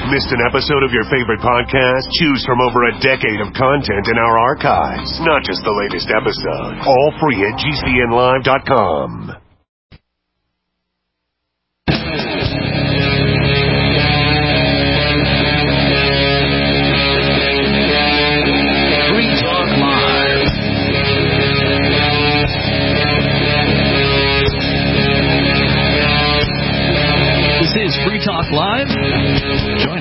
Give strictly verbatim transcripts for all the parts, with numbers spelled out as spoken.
Missed an episode of your favorite podcast? Choose from over a decade of content in our archives, not just the latest episode. All free at G C N live dot com. Free Talk Live. Join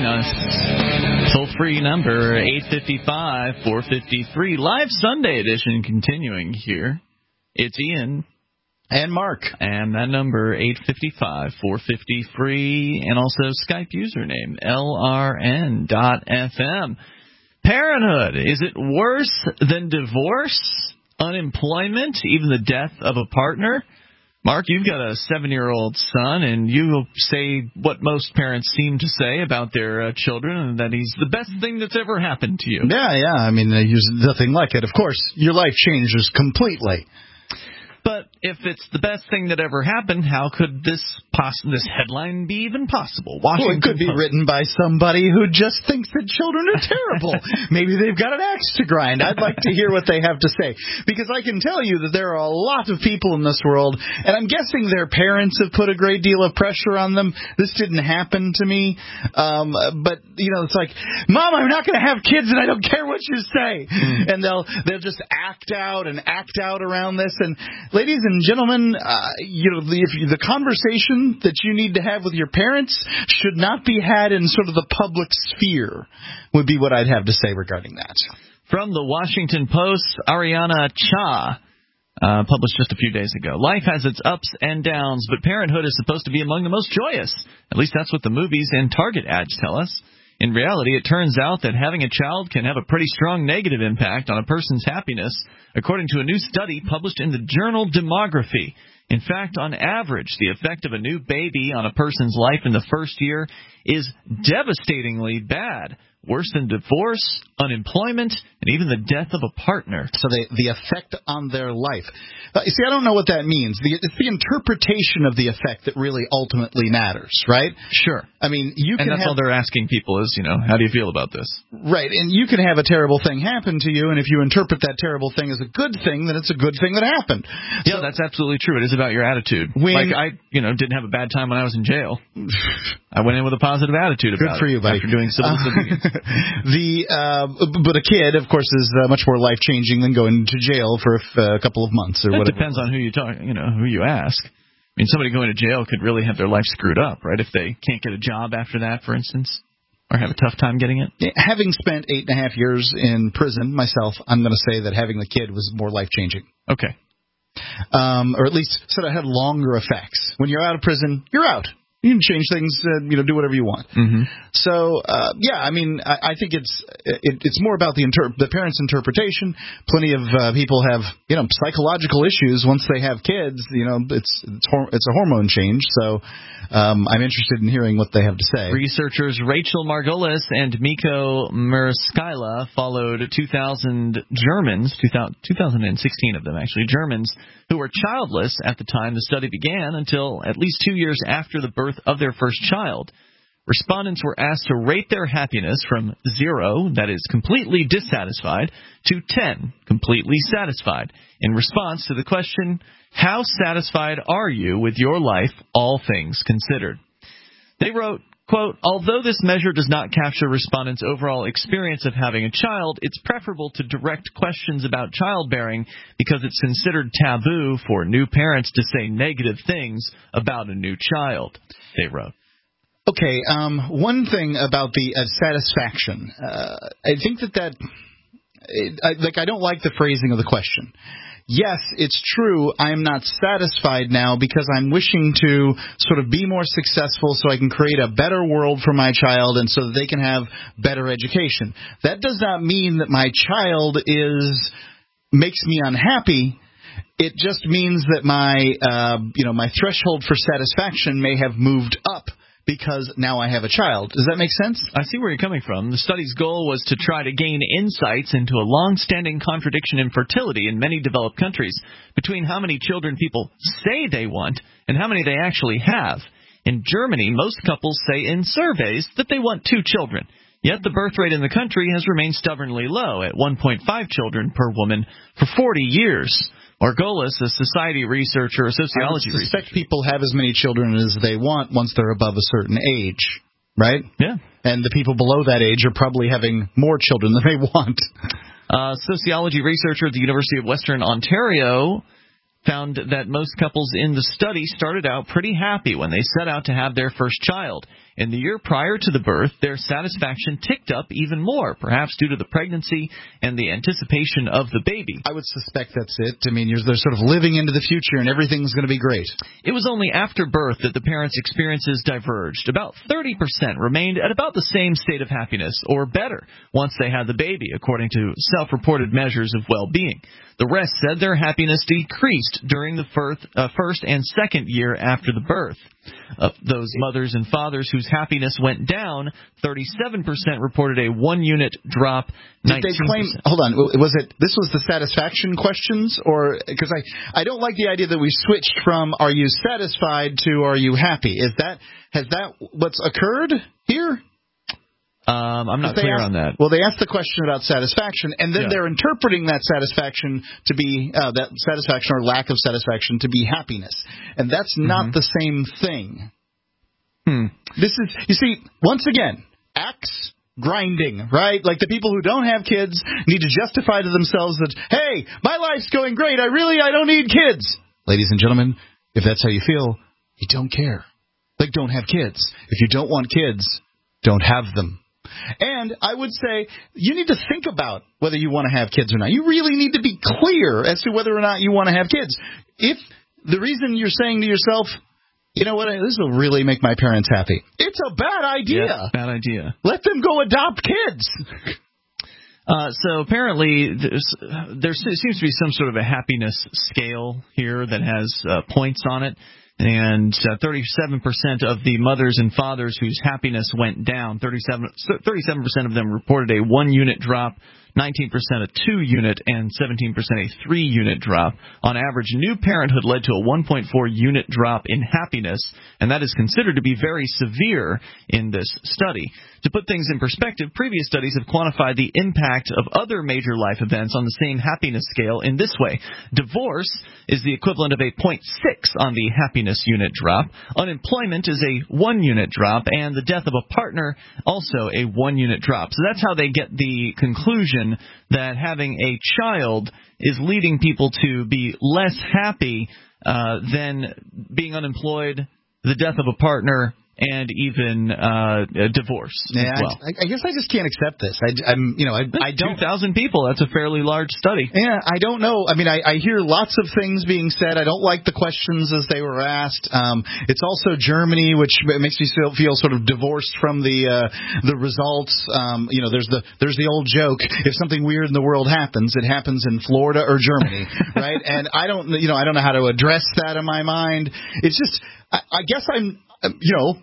us. Toll-free number eight five five, four five three. Live Sunday edition continuing here. It's Ian. And Mark. And that number, eight five five, four five three. And also Skype username, L R N dot F M. Parenthood. Is it worse than divorce, unemployment, even the death of a partner? Mark, you've got a seven-year-old son, and you say what most parents seem to say about their uh, children, and that he's the best thing that's ever happened to you. Yeah, yeah. I mean, there's nothing like it. Of course, your life changes completely. But if it's the best thing that ever happened, how could this poss- this headline be even possible? Washington well, it could be Post. written by somebody who just thinks that children are terrible. Maybe they've got an axe to grind. I'd like to hear what they have to say. Because I can tell you that there are a lot of people in this world, and I'm guessing their parents have put a great deal of pressure on them. This didn't happen to me. Um, but, you know, it's like, Mom, I'm not going to have kids, and I don't care what you say. Mm. And they'll they'll just act out and act out around this. And ladies and gentlemen, uh, you know, the, if you, the conversation that you need to have with your parents should not be had in sort of the public sphere, would be what I'd have to say regarding that. From the Washington Post, Ariana Cha uh, published just a few days ago. Life has its ups and downs, but parenthood is supposed to be among the most joyous. At least that's what the movies and Target ads tell us. In reality, it turns out that having a child can have a pretty strong negative impact on a person's happiness, according to a new study published in the journal Demography. In fact, on average, the effect of a new baby on a person's life in the first year is devastatingly bad, worse than divorce, unemployment, and even the death of a partner. So the the effect on their life. Uh, you see, I don't know what that means. The, it's the interpretation of the effect that really ultimately matters, right? Sure. I mean, you and can that's have, all they're asking people is, you know, how do you feel about this? Right, and you can have a terrible thing happen to you, and if you interpret that terrible thing as a good thing, then it's a good thing that happened. Yeah, so, that's absolutely true. It is about your attitude. When, like, I, you know, didn't have a bad time when I was in jail. I went in with a positive attitude about it. Good for you, buddy. After doing civil disobedience. Uh, the, uh, but a kid, of course, is uh, much more life-changing than going to jail for a, a couple of months or it whatever. It depends on who you talk, you know, who you ask. I mean, somebody going to jail could really have their life screwed up, right? If they can't get a job after that, for instance, or have a tough time getting it. Yeah, having spent eight and a half years in prison myself, I'm going to say that having the kid was more life-changing. Okay. Um, or at least sort of had longer effects. When you're out of prison, you're out. You can change things, uh, you know, do whatever you want. Mm-hmm. So, uh, yeah, I mean, I, I think it's it, it's more about the inter- the parents' interpretation. Plenty of uh, people have, you know, psychological issues once they have kids. You know, it's it's, hor- it's a hormone change. So, um, I'm interested in hearing what they have to say. Researchers Rachel Margolis and Miko Merskila followed two thousand Germans, two thousand sixteen of them actually, Germans who were childless at the time the study began until at least two years after the birth of their first child. Respondents were asked to rate their happiness from zero, that is completely dissatisfied, to ten, completely satisfied, in response to the question, how satisfied are you with your life, all things considered? They wrote, quote, although this measure does not capture respondents' overall experience of having a child, it's preferable to direct questions about childbearing because it's considered taboo for new parents to say negative things about a new child, they wrote. Okay, um, one thing about the uh, satisfaction, uh, I think that that, it, I, like, I don't like the phrasing of the question. Yes, it's true, I'm not satisfied now because I'm wishing to sort of be more successful so I can create a better world for my child and so that they can have better education. That does not mean that my child is makes me unhappy. It just means that my, uh, you know, my threshold for satisfaction may have moved up because now I have a child. Does that make sense? I see where you're coming from. The study's goal was to try to gain insights into a long-standing contradiction in fertility in many developed countries between how many children people say they want and how many they actually have. In Germany, most couples say in surveys that they want two children. Yet the birth rate in the country has remained stubbornly low at one point five children per woman for forty years. Margolis, a society researcher, a sociology I suspect researcher. people have as many children as they want once they're above a certain age, right? Yeah. And the people below that age are probably having more children than they want. A sociology researcher at the University of Western Ontario found that most couples in the study started out pretty happy when they set out to have their first child. In the year prior to the birth, their satisfaction ticked up even more, perhaps due to the pregnancy and the anticipation of the baby. I would suspect that's it. I mean, you're, they're sort of living into the future, and everything's going to be great. It was only after birth that the parents' experiences diverged. About thirty percent remained at about the same state of happiness, or better, once they had the baby, according to self-reported measures of well-being. The rest said their happiness decreased during the first, uh, first and second year after the birth. Of those mothers and fathers whose happiness went down, thirty-seven percent reported a one-unit drop. Did they claim? Hold on, was it? This was the satisfaction questions, or because I I don't like the idea that we switched from "Are you satisfied?" to "Are you happy?" Is that has that what's occurred here? Um, I'm not clear asked, on that. Well, they asked the question about satisfaction, and then yeah. they're interpreting that satisfaction to be uh, that satisfaction or lack of satisfaction to be happiness, and that's not mm-hmm. the same thing. Hmm. This is, you see, once again, axe grinding, right? Like the people who don't have kids need to justify to themselves that, hey, my life's going great. I really, I don't need kids. Ladies and gentlemen, if that's how you feel, you don't care. Like, don't have kids. If you don't want kids, don't have them. And I would say you need to think about whether you want to have kids or not. You really need to be clear as to whether or not you want to have kids. If the reason you're saying to yourself, you know what, this will really make my parents happy, it's a bad idea. Yeah, bad idea. Let them go adopt kids. Uh, so apparently there seems to be some sort of a happiness scale here that has uh, points on it. And uh, thirty-seven percent of the mothers and fathers whose happiness went down, thirty-seven percent of them reported a one-unit drop, nineteen percent a two-unit, and seventeen percent a three-unit drop. On average, new parenthood led to a one point four unit drop in happiness, and that is considered to be very severe in this study. To put things in perspective, previous studies have quantified the impact of other major life events on the same happiness scale in this way. Divorce is the equivalent of a zero point six on the happiness unit drop. Unemployment is a one-unit drop, and the death of a partner also a one-unit drop. So that's how they get the conclusion that having a child is leading people to be less happy uh, than being unemployed, the death of a partner, and even uh, a divorce yeah, as well. I, I guess I just can't accept this. I, I'm, you know, I, I don't. two thousand people. That's a fairly large study. Yeah, I don't know. I mean, I, I hear lots of things being said. I don't like the questions as they were asked. Um, it's also Germany, which makes me feel, feel sort of divorced from the uh, the results. Um, you know, there's the there's the old joke: if something weird in the world happens, it happens in Florida or Germany, right? And I don't, you know, I don't know how to address that in my mind. It's just, I, I guess I'm. You know,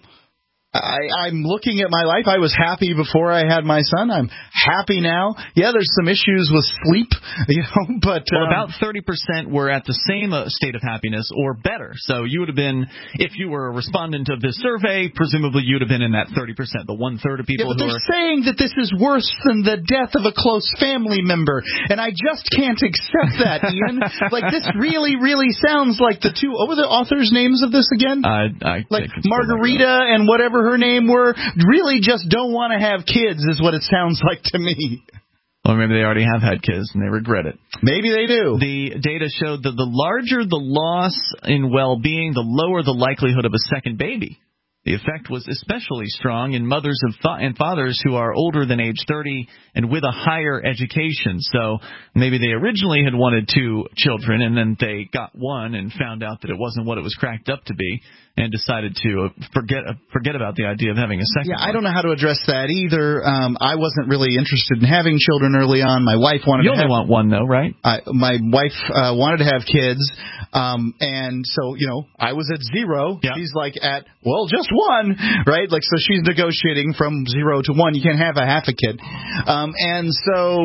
I, I'm looking at my life. I was happy before I had my son. I'm happy now. Yeah, there's some issues with sleep, you know, but well, um, about thirty percent were at the same uh, state of happiness or better. So you would have been, if you were a respondent of this survey, presumably you'd have been in that thirty percent, the one third of people yeah, but who they're are saying that this is worse than the death of a close family member, and I just can't accept that, Ian. Like, this really, really sounds like the two. What were the authors' names of this again? I, I like Margarita and whatever her name were, really just don't want to have kids, is what it sounds like to me. Or maybe they already have had kids and they regret it. Maybe they do. The data showed that the larger the loss in well-being, the lower the likelihood of a second baby. The effect was especially strong in mothers of fa- and fathers who are older than age thirty and with a higher education. So maybe they originally had wanted two children, and then they got one and found out that it wasn't what it was cracked up to be, and decided to forget uh, forget about the idea of having a second. Yeah, one. I don't know how to address that either. Um, I wasn't really interested in having children early on. My wife wanted. You to only have, want one, though, right? I, my wife uh, wanted to have kids, um, and so you know I was at zero. Yeah. She's like at well, just one, right? Like so, she's negotiating from zero to one. You can't have a half a kid, um, and so.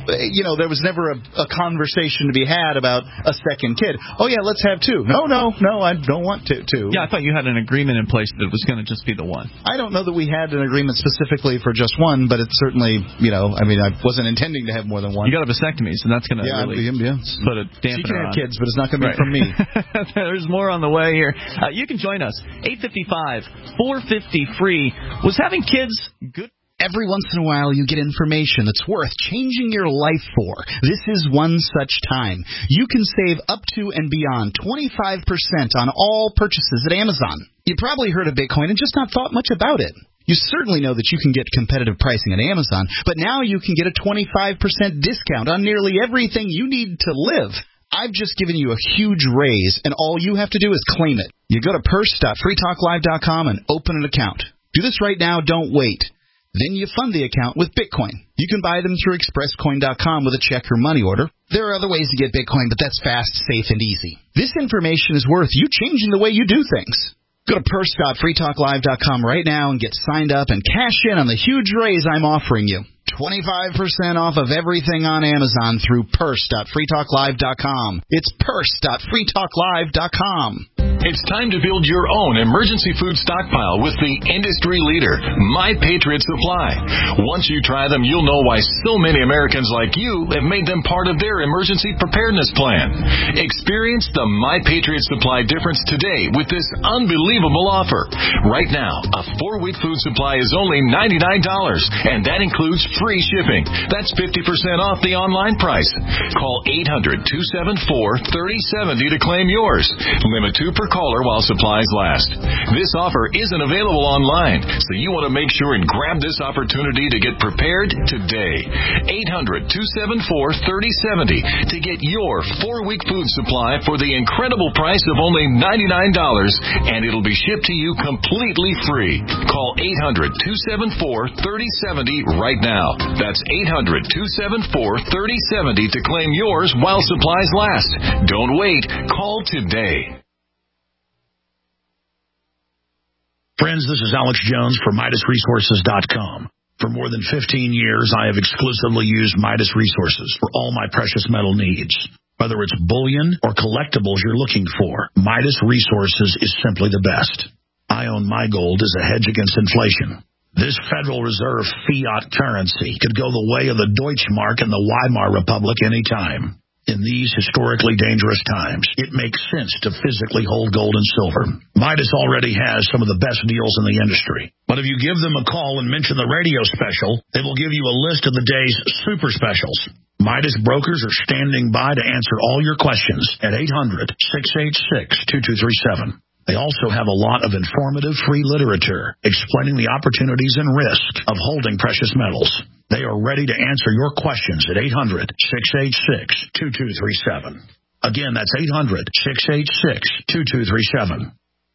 you know, there was never a, a conversation to be had about a second kid. Oh, yeah, let's have two. No, no, no, I don't want to. two. Yeah, I thought you had an agreement in place that it was going to just be the one. I don't know that we had an agreement specifically for just one, but it's certainly, you know, I mean, I wasn't intending to have more than one. You got a vasectomy, so that's going to yeah, really yeah. put a dampener on. She can have kids, but it's not going to be right. from me. There's more on the way here. Uh, you can join us. eight five five, four five zero, free. Was having kids good? Every once in a while, you get information that's worth changing your life for. This is one such time. You can save up to and beyond twenty-five percent on all purchases at Amazon. You probably heard of Bitcoin and just not thought much about it. You certainly know that you can get competitive pricing at Amazon, but now you can get a twenty-five percent discount on nearly everything you need to live. I've just given you a huge raise, and all you have to do is claim it. You go to purse dot free talk live dot com and open an account. Do this right now, don't wait. Then you fund the account with Bitcoin. You can buy them through express coin dot com with a check or money order. There are other ways to get Bitcoin, but that's fast, safe, and easy. This information is worth you changing the way you do things. Go to purse dot free talk live dot com right now and get signed up and cash in on the huge raise I'm offering you. twenty-five percent off of everything on Amazon through purse dot free talk live dot com. It's purse dot free talk live dot com. It's time to build your own emergency food stockpile with the industry leader, My Patriot Supply. Once you try them, you'll know why so many Americans like you have made them part of their emergency preparedness plan. Experience the My Patriot Supply difference today with this unbelievable offer. Right now, a four-week food supply is only ninety-nine dollars, and that includes free shipping. That's fifty percent off the online price. Call eight hundred, two seven four, three oh seven oh to claim yours. Limit two per caller while supplies last. This offer isn't available online, so you want to make sure and grab this opportunity to get prepared today. eight hundred, two seven four, three oh seven oh to get your four-week food supply for the incredible price of only ninety-nine dollars, and it'll be shipped to you completely free. Call eight hundred, two seven four, three oh seven oh right now. That's eight hundred, two seven four, three oh seven oh to claim yours while supplies last. Don't wait. Call today. Friends, this is Alex Jones for Midas Resources dot com. For more than fifteen years, I have exclusively used Midas Resources for all my precious metal needs. Whether it's bullion or collectibles you're looking for, Midas Resources is simply the best. I own my gold as a hedge against inflation. This Federal Reserve fiat currency could go the way of the Deutschmark and the Weimar Republic any time. In these historically dangerous times, it makes sense to physically hold gold and silver. Midas already has some of the best deals in the industry. But if you give them a call and mention the radio special, they will give you a list of the day's super specials. Midas brokers are standing by to answer all your questions at eight hundred, six eight six, two two three seven. They also have a lot of informative free literature explaining the opportunities and risk of holding precious metals. They are ready to answer your questions at eight hundred, six eight six, two two three seven. Again, that's eight hundred, six eight six, two two three seven.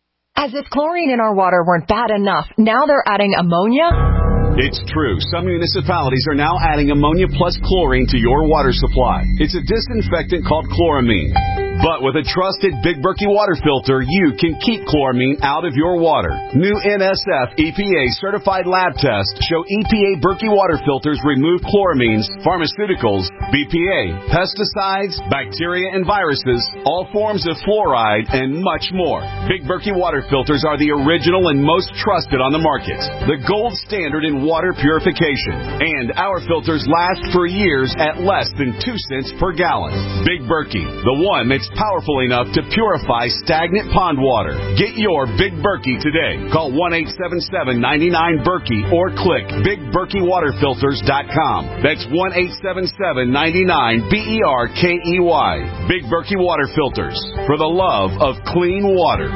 As if chlorine in our water weren't bad enough, now they're adding ammonia? It's true. Some municipalities are now adding ammonia plus chlorine to your water supply. It's a disinfectant called chloramine. But with a trusted Big Berkey water filter, you can keep chloramine out of your water. New N S F E P A certified lab tests show E P A Berkey water filters remove chloramines, pharmaceuticals, B P A, pesticides, bacteria and viruses, all forms of fluoride, and much more. Big Berkey water filters are the original and most trusted on the market. The gold standard in water purification. And our filters last for years at less than two cents per gallon. Big Berkey, the one that's powerful enough to purify stagnant pond water. Get your Big Berkey today. Call one eight seven seven, nine nine, Berkey or click big berkey water filters dot com. That's one eight seven seven, nine nine, B E R K E Y. Big Berkey Water Filters, for the love of clean water.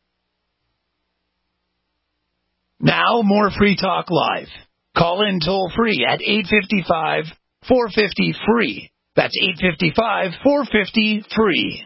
Now, more Free Talk Live. Call in toll free at eight five five, four five zero, free. That's eight five five, four five zero, free.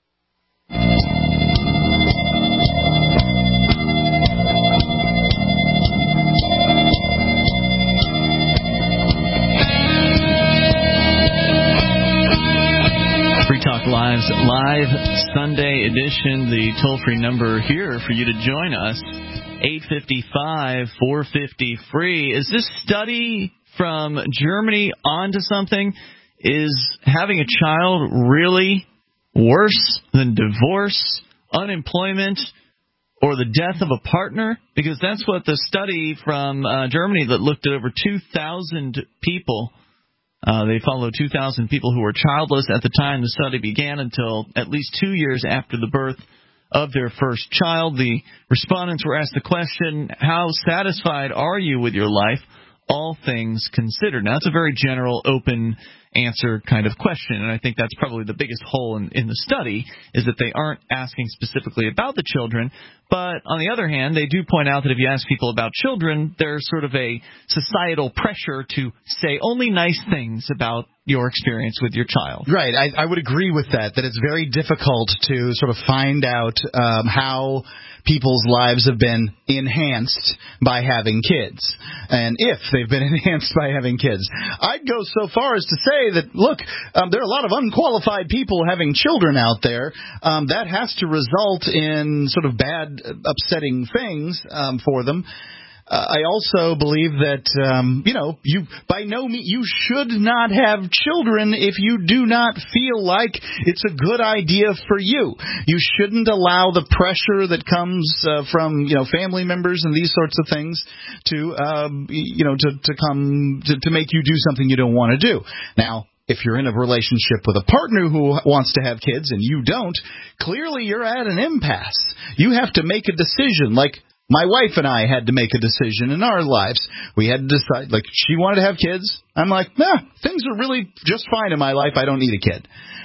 Free Talk Live's live Sunday edition, the toll-free number here for you to join us. eight five five, four five zero, free. Is this study from Germany onto something? Is having a child really worse than divorce, unemployment, or the death of a partner? Because that's what the study from uh, Germany that looked at over two thousand people, uh, they followed two thousand people who were childless at the time the study began until at least two years after the birth of their first child. The respondents were asked the question, how satisfied are you with your life, all things considered? Now, that's a very general, open answer kind of question, and I think that's probably the biggest hole in, in the study, is that they aren't asking specifically about the children. But on the other hand, they do point out that if you ask people about children, there's sort of a societal pressure to say only nice things about your experience with your child. Right. I, I would agree with that, that it's very difficult to sort of find out um, how people's lives have been enhanced by having kids, and if they've been enhanced by having kids. I'd go so far as to say that, look, um, there are a lot of unqualified people having children out there. Um, that has to result in sort of bad, upsetting things um, for them. Uh, I also believe that, um, you know, you by no means, you should not have children if you do not feel like it's a good idea for you. You shouldn't allow the pressure that comes uh, from, you know, family members and these sorts of things to, um, you know, to, to come to, to make you do something you don't want to do. Now, if you're in a relationship with a partner who wants to have kids and you don't, clearly you're at an impasse. You have to make a decision, like my wife and I had to make a decision in our lives. We had to decide, like, she wanted to have kids. I'm like, nah, things are really just fine in my life. I don't need a kid.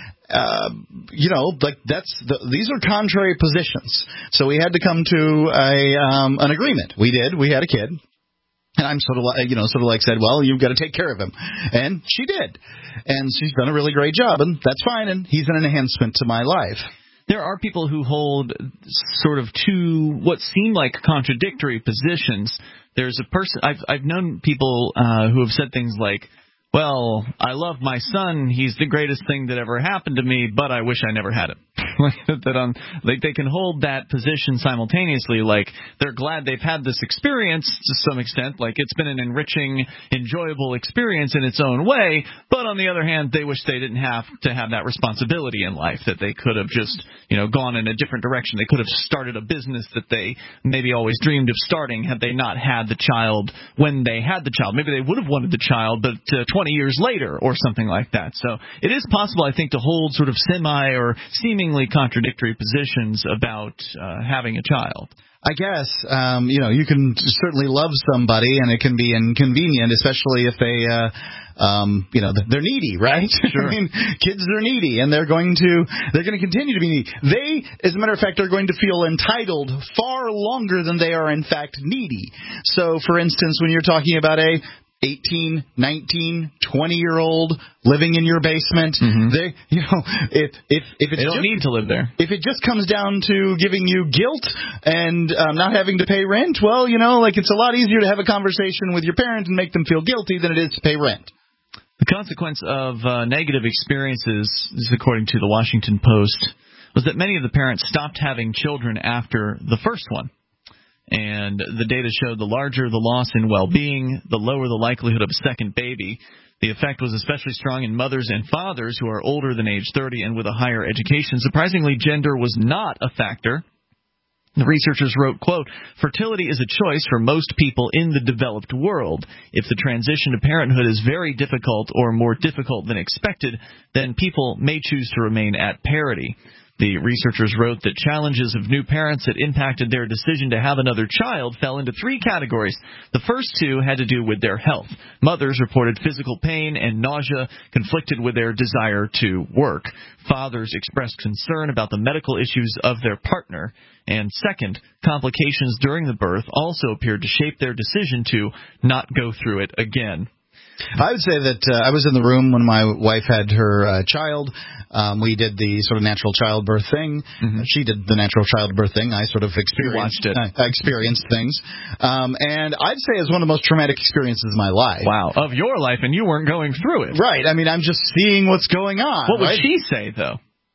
Uh, you know, like that's the, these are contrary positions. So we had to come to a um, an agreement. We did. We had a kid. And I'm sort of like, you know, sort of like said, well, you've got to take care of him. And she did. And she's done a really great job. And that's fine. And he's an enhancement to my life. There are people who hold sort of two what seem like contradictory positions. There's a person I've I've known people uh, who have said things like, well, I love my son. He's the greatest thing that ever happened to me, but I wish I never had him. that on, like they can hold that position simultaneously. Like they're glad they've had this experience to some extent. Like it's been an enriching, enjoyable experience in its own way. But on the other hand, they wish they didn't have to have that responsibility in life. That they could have just, you know, gone in a different direction. They could have started a business that they maybe always dreamed of starting had they not had the child when they had the child. Maybe they would have wanted the child, but uh, twenty years later or something like that. So it is possible, I think, to hold sort of semi or seemingly contradictory positions about uh, having a child. I guess, um, you know, you can certainly love somebody, and it can be inconvenient, especially if they, uh, um, you know, they're needy, right? Sure. I mean, kids are needy, and they're going to they're going to continue to be needy. They, as a matter of fact, are going to feel entitled far longer than they are, in fact, needy. So, for instance, when you're talking about a eighteen, nineteen, twenty-year-old living in your basement, mm-hmm. they, you know, if if if it's they don't just, need to live there. If it just comes down to giving you guilt and um, not having to pay rent, well, you know, like it's a lot easier to have a conversation with your parent and make them feel guilty than it is to pay rent. The consequence of uh, negative experiences, this is according to the Washington Post, was that many of the parents stopped having children after the first one. And the data showed the larger the loss in well-being, the lower the likelihood of a second baby. The effect was especially strong in mothers and fathers who are older than age thirty and with a higher education. Surprisingly, gender was not a factor. The researchers wrote, quote, fertility is a choice for most people in the developed world. If the transition to parenthood is very difficult or more difficult than expected, then people may choose to remain at parity. The researchers wrote that challenges of new parents that impacted their decision to have another child fell into three categories. The first two had to do with their health. Mothers reported physical pain and nausea conflicted with their desire to work. Fathers expressed concern about the medical issues of their partner. And second, complications during the birth also appeared to shape their decision to not go through it again. I would say that uh, I was in the room when my wife had her uh, child. Um, we did the sort of natural childbirth thing. Mm-hmm. She did the natural childbirth thing. I sort of experienced it. I, I experienced things. Um, and I'd say it's one of the most traumatic experiences of my life. Wow. Of your life, and you weren't going through it. Right. I mean, I'm just seeing what's going on. What would right? she say, though?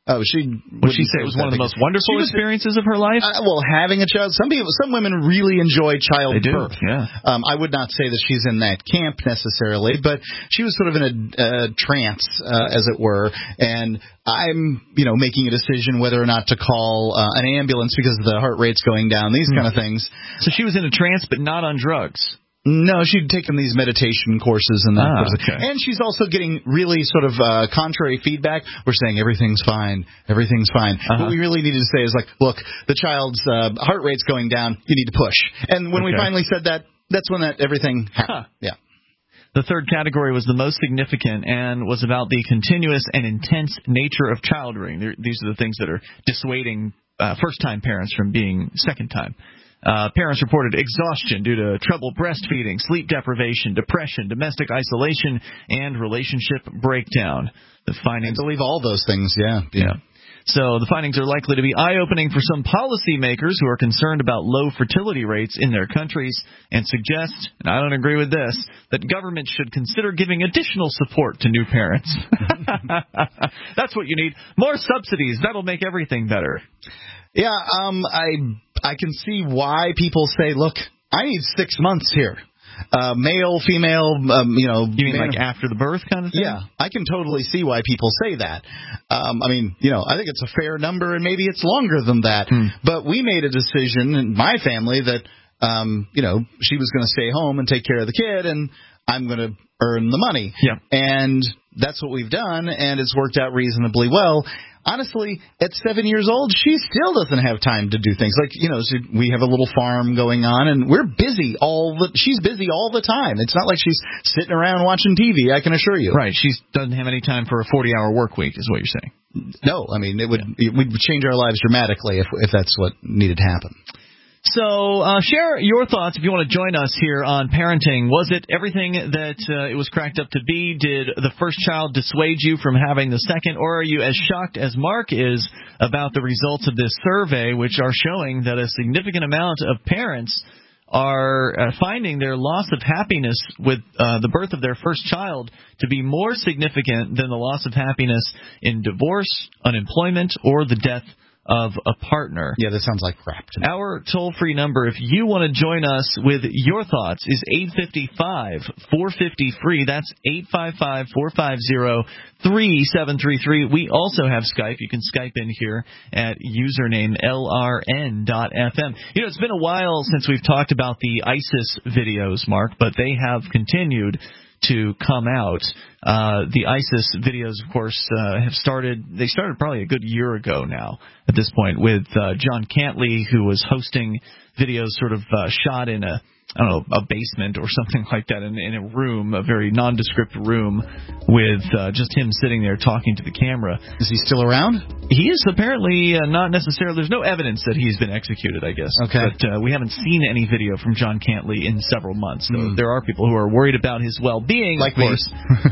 Oh, she would she say it was one of the most wonderful was, experiences of her life? Uh, well, having a child. Some people, some women really enjoy childbirth. They do, yeah. Um, I would not say that she's in that camp necessarily, but she was sort of in a uh, trance, uh, as it were. And I'm, you know, making a decision whether or not to call uh, an ambulance because the heart rate's going down. These mm. kind of things. So she was in a trance, but not on drugs. No, she'd taken these meditation courses and that. Ah, sort of okay. And she's also getting really sort of uh, contrary feedback. We're saying everything's fine, everything's fine. Uh-huh. What we really needed to say is like, look, the child's uh, heart rate's going down. You need to push. And when okay. we finally said that, that's when that everything happened. Huh. Yeah. The third category was the most significant and was about the continuous and intense nature of child rearing. These are the things that are dissuading uh, first-time parents from being second-time. Uh, parents reported exhaustion due to trouble breastfeeding, sleep deprivation, depression, domestic isolation, and relationship breakdown. The findings. I believe all those things, yeah. Yeah. yeah. So the findings are likely to be eye-opening for some policymakers who are concerned about low fertility rates in their countries and suggest, and I don't agree with this, that government should consider giving additional support to new parents. That's what you need. More subsidies. That'll make everything better. Yeah, um, I I can see why people say, look, I need six months here. Uh, male, female, um, you know. You mean man, like after the birth kind of thing? Yeah, I can totally see why people say that. Um, I mean, you know, I think it's a fair number, and maybe it's longer than that. Hmm. But we made a decision in my family that, um, you know, she was going to stay home and take care of the kid, and I'm going to earn the money. Yeah. And that's what we've done, and it's worked out reasonably well. Honestly, at seven years old, she still doesn't have time to do things. Like, you know, so we have a little farm going on, and we're busy all the – she's busy all the time. It's not like she's sitting around watching T V, I can assure you. Right. She doesn't have any time for a forty-hour work week is what you're saying. No. I mean, it would yeah. it would change our lives dramatically if if that's what needed to happen. So uh, share your thoughts if you want to join us here on parenting. Was it everything that uh, it was cracked up to be? Did the first child dissuade you from having the second? Or are you as shocked as Mark is about the results of this survey, which are showing that a significant amount of parents are uh, finding their loss of happiness with uh, the birth of their first child to be more significant than the loss of happiness in divorce, unemployment, or the death of a partner. Yeah, that sounds like crap to me. Our toll-free number, if you want to join us with your thoughts, is eight five five, four five zero, free. That's eight five five, four five zero, three seven three three. We also have Skype. You can Skype in here at username L R N dot F M. You know, it's been a while since we've talked about the ISIS videos, Mark, but they have continued to come out. Uh, the ISIS videos, of course, uh, have started, they started probably a good year ago now at this point with uh, John Cantley, who was hosting videos sort of uh, shot in a, I don't know, a basement or something like that, in, in a room, a very nondescript room with uh, just him sitting there talking to the camera. Is he still around? He is apparently uh, not necessarily. There's no evidence that he's been executed, I guess. Okay. But uh, we haven't seen any video from John Cantley in several months. So mm. there are people who are worried about his well-being, like of course.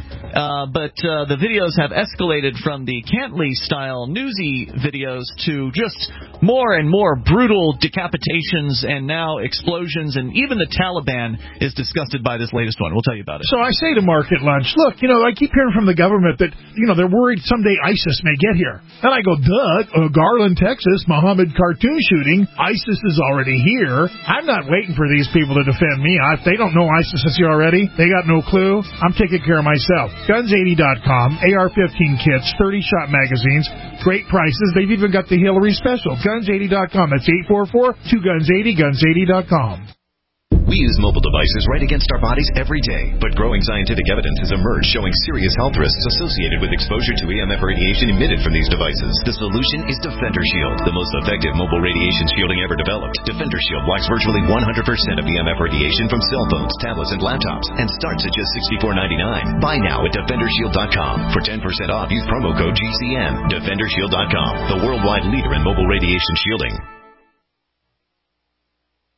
uh, but uh, the videos have escalated from the Cantley-style newsy videos to just more and more brutal decapitations and now explosions, and even the Taliban is disgusted by this latest one. We'll tell you about it. So I say to Mark at lunch, look, you know, I keep hearing from the government that, you know, they're worried someday ISIS may get here. And I go, duh, uh, Garland, Texas, Mohammed cartoon shooting, ISIS is already here. I'm not waiting for these people to defend me. I, if they don't know ISIS is here already, they got no clue. I'm taking care of myself. guns eighty dot com, A R fifteen kits, thirty shot magazines, great prices. They've even got the Hillary special. guns eighty dot com. That's eight four four, two guns eighty, guns eighty dot com. We use mobile devices right against our bodies every day, but growing scientific evidence has emerged showing serious health risks associated with exposure to E M F radiation emitted from these devices. The solution is Defender Shield, the most effective mobile radiation shielding ever developed. Defender Shield blocks virtually one hundred percent of E M F radiation from cell phones, tablets, and laptops, and starts at just sixty-four ninety-nine. Buy now at defender shield dot com. For ten percent off, use promo code G C M. defender shield dot com, the worldwide leader in mobile radiation shielding.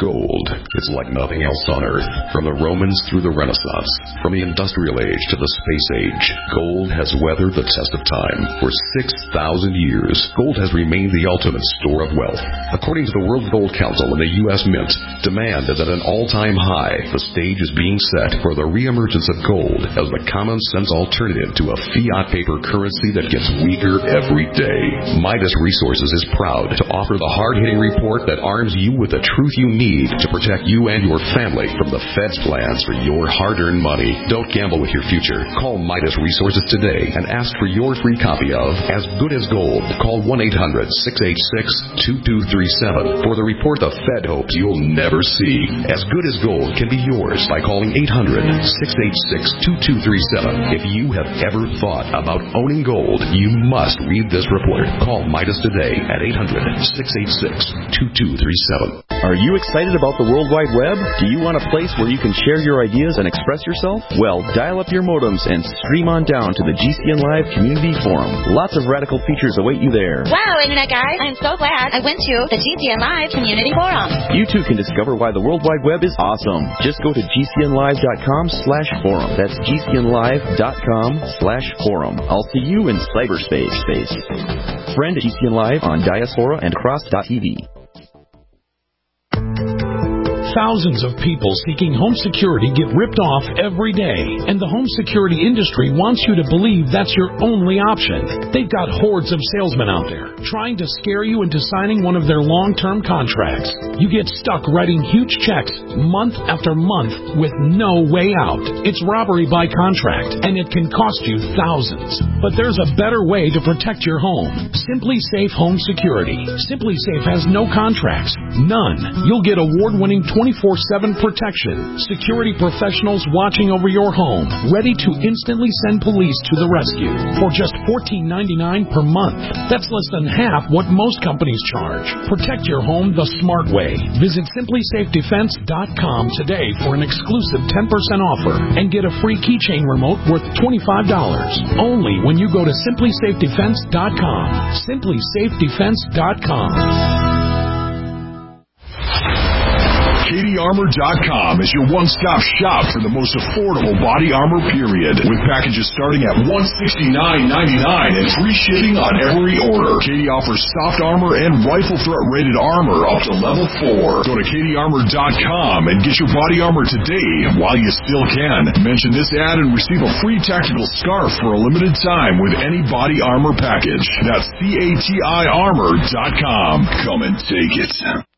Gold is like nothing else on Earth. From the Romans through the Renaissance, from the Industrial Age to the Space Age, gold has weathered the test of time. For six thousand years, gold has remained the ultimate store of wealth. According to the World Gold Council and the U S Mint, demand is at an all-time high. The stage is being set for the reemergence of gold as the common-sense alternative to a fiat paper currency that gets weaker every day. Midas Resources is proud to offer the hard-hitting report that arms you with the truth you need to protect you and your family from the Fed's plans for your hard-earned money. Don't gamble with your future. Call Midas Resources today and ask for your free copy of As Good as Gold. Call one eight hundred, six eight six, two two three seven for the report the Fed hopes you'll never see. As Good as Gold can be yours by calling eight hundred, six eight six, two two three seven. If you have ever thought about owning gold, you must read this report. Call Midas today at eight hundred, six eight six, two two three seven. Are you excited about the World Wide Web? Do you want a place where you can share your ideas and express yourself? Well, dial up your modems and stream on down to the G C N Live Community Forum. Lots of radical features await you there. Wow, Internet guys, I'm so glad I went to the G C N Live Community Forum. You too can discover why the World Wide Web is awesome. Just go to G C N live dot com slash forum. That's G C N live dot com slash forum. I'll see you in cyberspace. Space. Friend G C N Live on Diaspora and Cross dot T V. Thousands of people seeking home security get ripped off every day, and the home security industry wants you to believe that's your only option. They've got hordes of salesmen out there trying to scare you into signing one of their long-term contracts. You get stuck writing huge checks month after month with no way out. It's robbery by contract, and it can cost you thousands. But there's a better way to protect your home. Simply Safe Home Security. Simply Safe has no contracts. None. You'll get award-winning twenty-four seven protection. Security professionals watching over your home, ready to instantly send police to the rescue for just fourteen ninety-nine per month. That's less than half what most companies charge. Protect your home the smart way. Visit simply safe defense dot com today for an exclusive ten percent offer and get a free keychain remote worth twenty-five dollars. Only when you go to simply safe defense dot com. simply safe defense dot com. Katie Armor dot com is your one-stop shop for the most affordable body armor period, with packages starting at one hundred sixty-nine ninety-nine and free shipping on every order. Katie offers soft armor and rifle threat rated armor up to level four. Go to Katie Armor dot com and get your body armor today while you still can. Mention this ad and receive a free tactical scarf for a limited time with any body armor package. That's C A T I Armor dot com. Come and take it.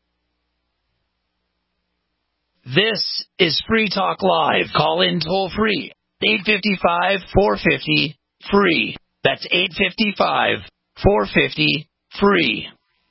This is Free Talk Live. Call in toll free. eight five five, four five zero, free. That's eight five five, four five zero, free.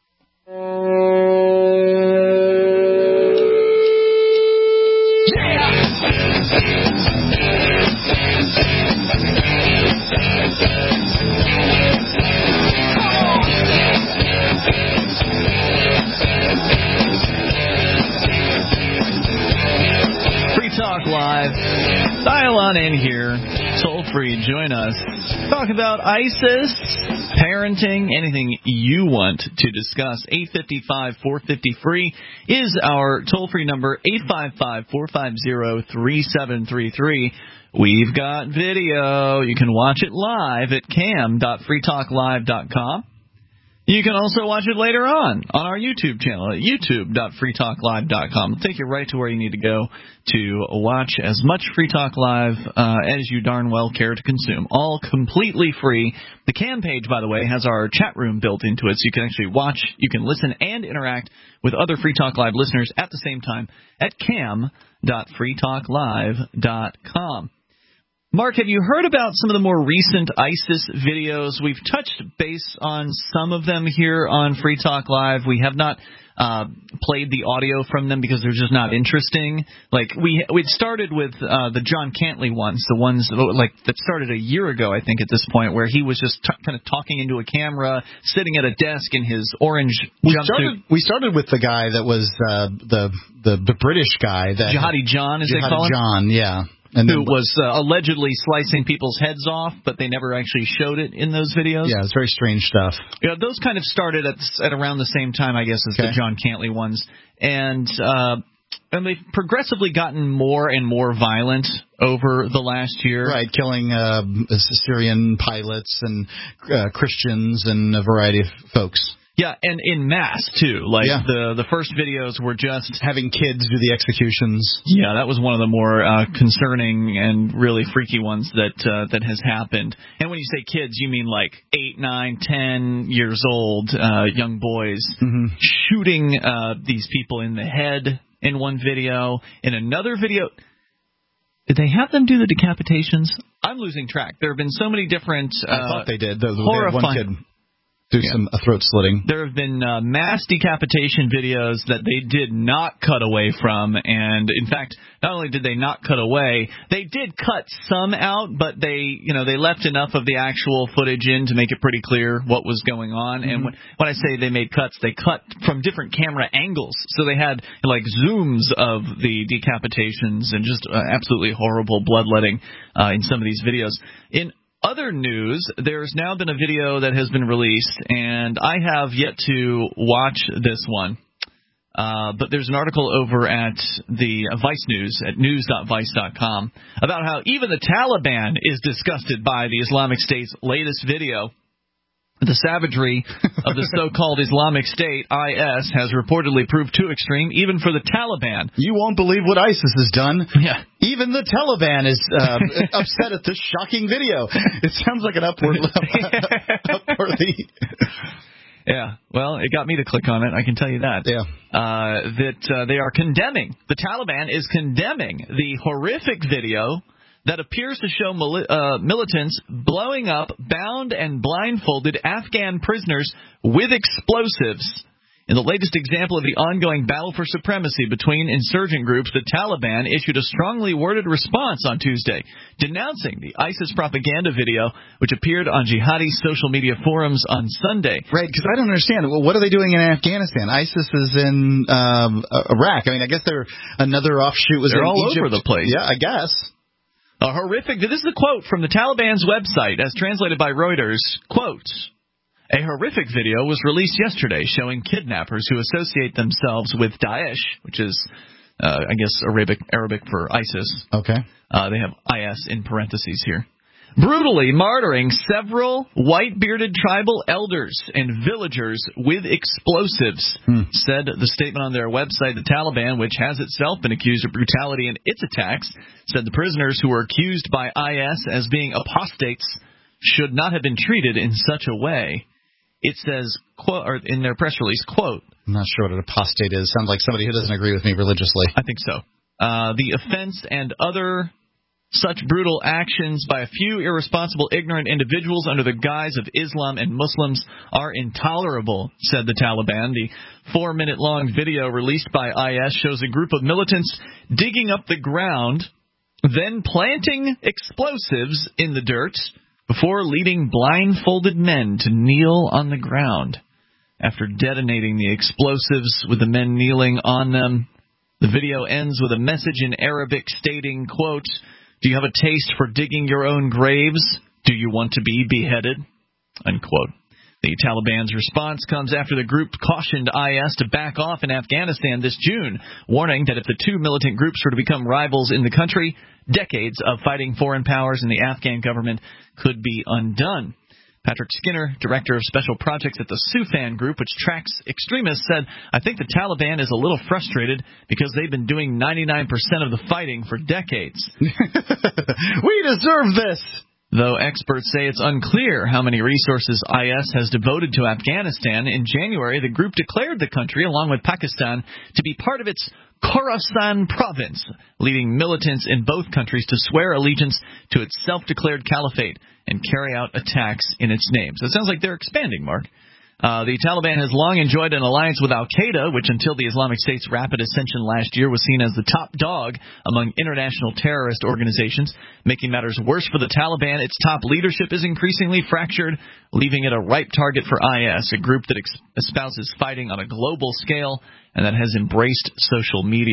Talk Live. Dial on in here. Toll free. Join us. Talk about ISIS, parenting, anything you want to discuss. eight five five, four five zero, free is our toll free number. eight five five, four five zero, three seven three three. We've got video. You can watch it live at cam dot free talk live dot com. You can also watch it later on on our YouTube channel at youtube dot free talk live dot com. It'll take you right to where you need to go to watch as much Free Talk Live uh, as you darn well care to consume. All completely free. The Cam page, by the way, has our chat room built into it, so you can actually watch, you can listen, and interact with other Free Talk Live listeners at the same time at cam dot free talk live dot com. Mark, have you heard about some of the more recent ISIS videos? We've touched base on some of them here on Free Talk Live. We have not uh, played the audio from them because they're just not interesting. Like we we started with uh, the John Cantley ones, the ones like that started a year ago, I think, at this point, where he was just t- kind of talking into a camera, sitting at a desk in his orange we jumpsuit. Started, we started with the guy that was uh, the, the the British guy, that Jihadi John, as Jihadi they call him. John, yeah. And who was uh, allegedly slicing people's heads off, but they never actually showed it in those videos. Yeah, it's very strange stuff. Yeah, those kind of started at at around the same time, I guess, as okay. the John Cantley ones, and uh, and they've progressively gotten more and more violent over the last year. Right, killing uh, Syrian pilots and uh, Christians and a variety of folks. Yeah, and in mass, too. Like, yeah. the the first videos were just... having kids do the executions. Yeah, that was one of the more uh, concerning and really freaky ones that uh, that has happened. And when you say kids, you mean like eight, nine, ten years old, uh, young boys, mm-hmm. shooting uh, these people in the head in one video. In another video... Did they have them do the decapitations? I'm losing track. There have been so many different... Uh, I thought they did. The, the, horrifying... one kid... do yeah. some a throat slitting. There have been uh, mass decapitation videos that they did not cut away from, and in fact, not only did they not cut away, they did cut some out, but they, you know, they left enough of the actual footage in to make it pretty clear what was going on. Mm-hmm. And when, when I say they made cuts, they cut from different camera angles, so they had like zooms of the decapitations and just uh, absolutely horrible bloodletting uh, in some of these videos. In other news, there's now been a video that has been released, and I have yet to watch this one. Uh, but there's an article over at the uh, Vice News at news dot vice dot com about how even the Taliban is disgusted by the Islamic State's latest video. The savagery of the so-called Islamic State, I S, has reportedly proved too extreme, even for the Taliban. You won't believe what ISIS has done. Yeah. Even the Taliban is uh, upset at this shocking video. It sounds like an upward upwardly. Yeah, well, it got me to click on it, I can tell you that. Yeah. Uh, that uh, they are condemning, the Taliban is condemning the horrific video that appears to show mili- uh, militants blowing up bound and blindfolded Afghan prisoners with explosives. In the latest example of the ongoing battle for supremacy between insurgent groups, the Taliban issued a strongly worded response on Tuesday, denouncing the ISIS propaganda video, which appeared on jihadi social media forums on Sunday. Right, because I don't understand. Well, what are they doing in Afghanistan? ISIS is in um, Iraq. I mean, I guess they're another offshoot was they're in all Egypt. over the place. Yeah, I guess. A horrific, this is a quote from the Taliban's website, as translated by Reuters, quote, a horrific video was released yesterday showing kidnappers who associate themselves with Daesh, which is, uh, I guess, Arabic Arabic for ISIS. Okay. Uh, they have I S in parentheses here. Brutally martyring several white-bearded tribal elders and villagers with explosives, hmm. said the statement on their website. The Taliban, which has itself been accused of brutality in its attacks, said the prisoners who were accused by I S as being apostates should not have been treated in such a way. It says, quote, or in their press release, quote, I'm not sure what an apostate is. Sounds like somebody who doesn't agree with me religiously. I think so. Uh, the offense and other such brutal actions by a few irresponsible, ignorant individuals under the guise of Islam and Muslims are intolerable, said the Taliban. The four-minute-long video released by I S shows a group of militants digging up the ground, then planting explosives in the dirt before leading blindfolded men to kneel on the ground. After detonating the explosives with the men kneeling on them, the video ends with a message in Arabic stating, quote, do you have a taste for digging your own graves? Do you want to be beheaded? Unquote. The Taliban's response comes after the group cautioned I S to back off in Afghanistan this June, warning that if the two militant groups were to become rivals in the country, decades of fighting foreign powers and the Afghan government could be undone. Patrick Skinner, director of special projects at the Sufan Group, which tracks extremists, said, I think the Taliban is a little frustrated because they've been doing ninety-nine percent of the fighting for decades. We deserve this! Though experts say it's unclear how many resources I S has devoted to Afghanistan, in January the group declared the country, along with Pakistan, to be part of its Khorasan province, leading militants in both countries to swear allegiance to its self-declared caliphate and carry out attacks in its name. So it sounds like they're expanding, Mark. Uh, the Taliban has long enjoyed an alliance with al-Qaeda, which until the Islamic State's rapid ascension last year was seen as the top dog among international terrorist organizations. Making matters worse for the Taliban, its top leadership is increasingly fractured, leaving it a ripe target for I S, a group that ex- espouses fighting on a global scale and that has embraced social media.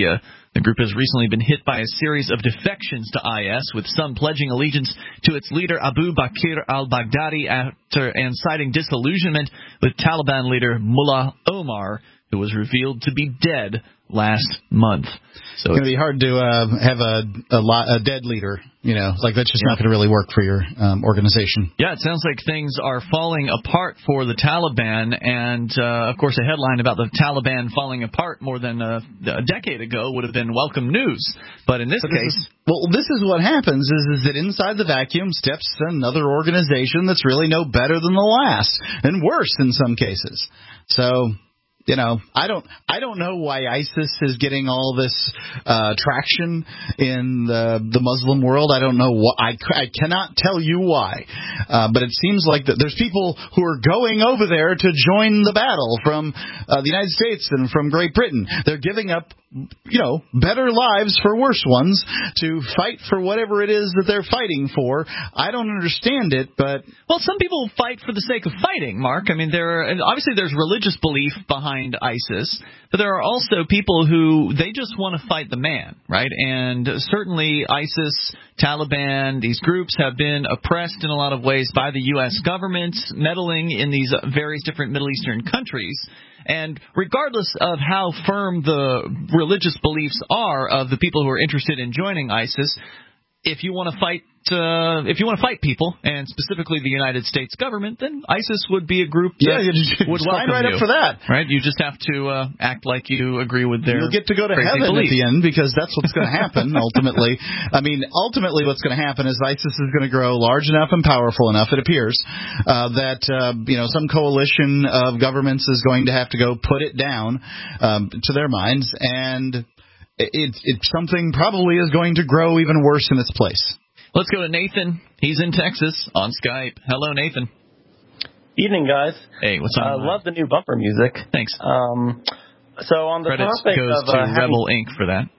The group has recently been hit by a series of defections to I S, with some pledging allegiance to its leader Abu Bakr al-Baghdadi after and citing disillusionment with Taliban leader Mullah Omar, who was revealed to be dead last month. So it's going to be hard to uh, have a a, lot, a dead leader. You know, like that's just yeah. not going to really work for your um, organization. Yeah, it sounds like things are falling apart for the Taliban, and uh, of course, a headline about the Taliban falling apart more than a, a decade ago would have been welcome news. But in this but case, this is, well, this is what happens: is is that inside the vacuum steps another organization that's really no better than the last, and worse in some cases. So. You know, I don't I don't know why ISIS is getting all this uh, traction in the the Muslim world. I don't know why. I, I cannot tell you why. Uh, but it seems like that there's people who are going over there to join the battle from uh, the United States and from Great Britain. They're giving up, you know, better lives for worse ones to fight for whatever it is that they're fighting for. I don't understand it, but... Well, some people fight for the sake of fighting, Mark. I mean, there are, obviously there's religious belief behind ISIS, but there are also people who, they just want to fight the man, right? And certainly ISIS, Taliban, these groups have been oppressed in a lot of ways by the U S government, meddling in these various different Middle Eastern countries. And regardless of how firm the religious beliefs are of the people who are interested in joining ISIS, if you want to fight, uh, if you want to fight people, and specifically the United States government, then ISIS would be a group that yeah, you just, would welcome sign right you. up for that. Right? You just have to uh, act like you agree with their. You'll get to go to heaven belief. at the end, because that's what's going to happen ultimately. I mean, ultimately, what's going to happen is ISIS is going to grow large enough and powerful enough, it appears, uh, that uh, you know some coalition of governments is going to have to go put it down um, to their minds, and it, it something probably is going to grow even worse in its place. Let's go to Nathan. He's in Texas on Skype. Hello, Nathan. Evening, guys. Hey, what's up? I uh, love the new bumper music. Thanks. Um, so on the Credits topic goes of to uh, having, Rebel Incorporated for that.